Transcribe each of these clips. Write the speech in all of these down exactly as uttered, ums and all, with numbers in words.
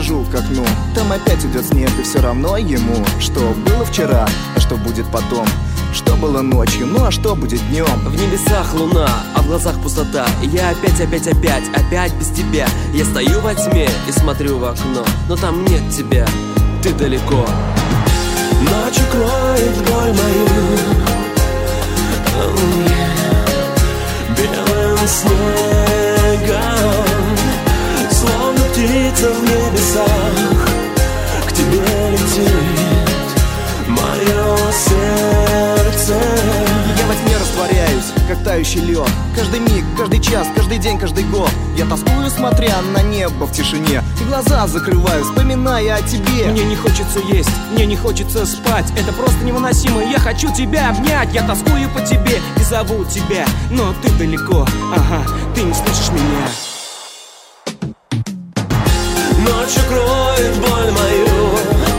подхожу к окну. Там опять идет снег, и все равно ему, что было вчера, а что будет потом. Что было ночью, ну а что будет днем? В небесах луна, а в глазах пустота. И я опять, опять, опять, опять без тебя. Я стою во тьме и смотрю в окно, но там нет тебя, ты далеко. Ночь укроет боль мою белым снегом, словно птица в небесах. К тебе летит мое сердце. Я во тьме растворяюсь, как тающий лед. Каждый миг, каждый час, каждый день, каждый год. Я тоскую, смотря на небо в тишине, и глаза закрываю, вспоминая о тебе. Мне не хочется есть, мне не хочется спать. Это просто невыносимо, я хочу тебя обнять. Я тоскую по тебе и зову тебя, но ты далеко, ага, ты не слышишь меня. Ночь укроет боль мою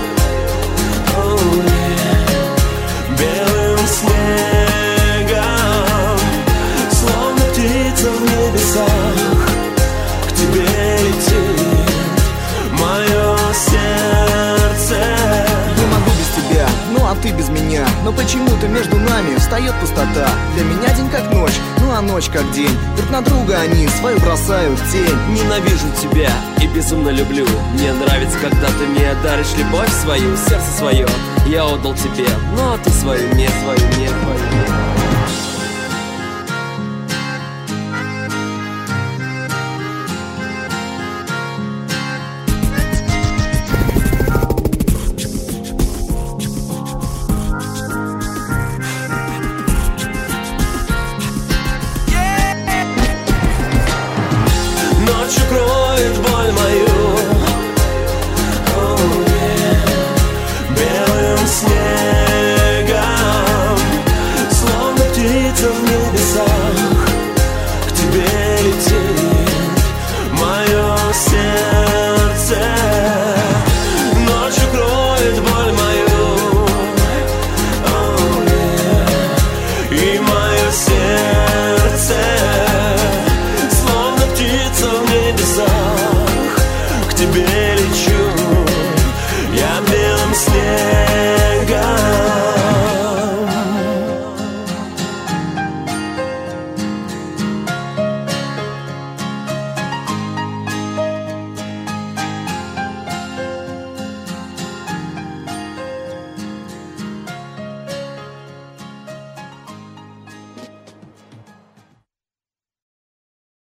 белым снегом, словно птица в небесах. К тебе летит мое сердце. Не могу без тебя, ну а ты без меня. Но почему-то между нами встает пустота. Для меня день как ночь, ну а ночь как день. Друг на друга они свою бросают тень. Ненавижу тебя и безумно люблю. Мне нравится, когда ты мне даришь любовь свою, сердце свое я отдал тебе, но ты свою мне, свою мне, свою мне.